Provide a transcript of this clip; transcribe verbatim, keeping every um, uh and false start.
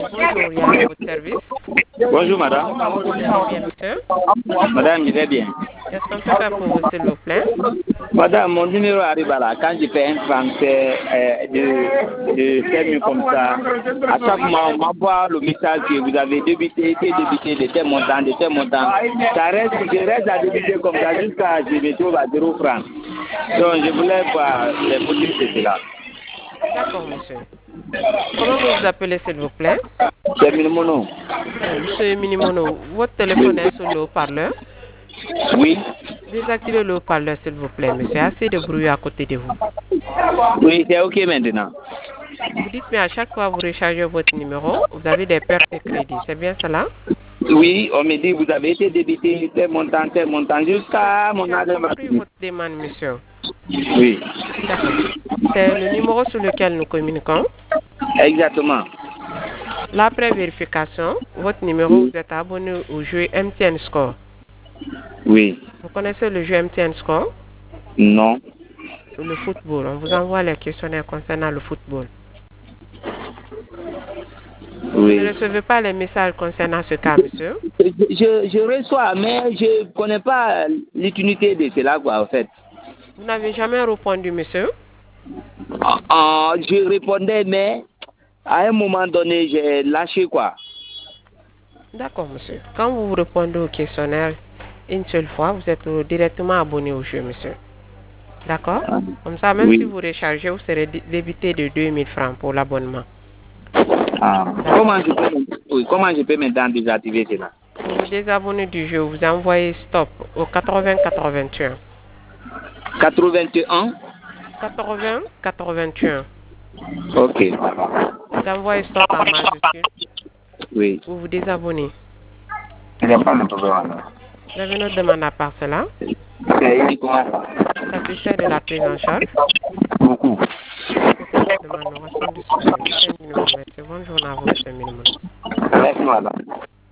Bonjour, Yann, à votre service. Bonjour madame. Vous allez bien, monsieur? Madame, je vais bien. Qu'est-ce qu'on peut faire pour vous, s'il vous plaît? Madame, mon numéro arrive là. Quand je fais un français euh, de, de faire mieux comme ça, à chaque moment, on m'envoie le message que vous avez débité, été débité de tel montant, de tel montant. Ça reste, je reste à débiter comme ça jusqu'à ce que je me trouve à zéro francs. Donc, je voulais voir les motifs de cela. D'accord, monsieur. Comment vous vous appelez, s'il vous plaît? C'est mon nom. Euh, Monsieur Minimono, votre téléphone est sur le haut-parleur? Oui. Désactivez le haut-parleur, s'il vous plaît, monsieur. Assez de bruit à côté de vous. Oui, c'est OK maintenant. Vous dites, mais à chaque fois que vous rechargez votre numéro, vous avez des pertes de crédit. C'est bien cela? Oui, on me dit vous avez été débité tel montant, tel montant, jusqu'à mon J'ai argent. compris votre demande, monsieur. Oui. D'accord. C'est le numéro sur lequel nous communiquons. Exactement. D'accord. Là, après vérification, votre numéro, vous êtes abonné au jeu M T N Score. Oui. Vous connaissez le jeu M T N Score? Non. Sur le football. On vous envoie les questionnaires concernant le football. Oui. Vous ne recevez pas les messages concernant ce cas, monsieur? Je, je reçois, mais je ne connais pas l'utilité de cela, quoi, en fait. Vous n'avez jamais répondu, monsieur? Ah, ah, je répondais, mais à un moment donné, j'ai lâché, quoi. D'accord, monsieur. Quand vous répondez au questionnaire une seule fois, vous êtes directement abonné au jeu, monsieur. D'accord? Comme ça, même Oui. si vous rechargez, vous serez débité de deux mille francs pour l'abonnement. Ah. Comment, je peux, oui, comment je peux maintenant désactiver cela? Pour vous désabonner du jeu, vous envoyez stop au quatre-vingts quatre-vingt-un. quatre-vingt-un? quatre-vingts quatre-vingt-un. Ok. Vous envoyez stop en majuscule. Oui. Vous vous désabonnez. Il n'y a pas de problème. Vous avez notre demande à part cela. C'est uniquement ça. Satisfait de la prise en charge. Beaucoup. Pour que cette demande nous ressemble disponible. Bonne journée à vous.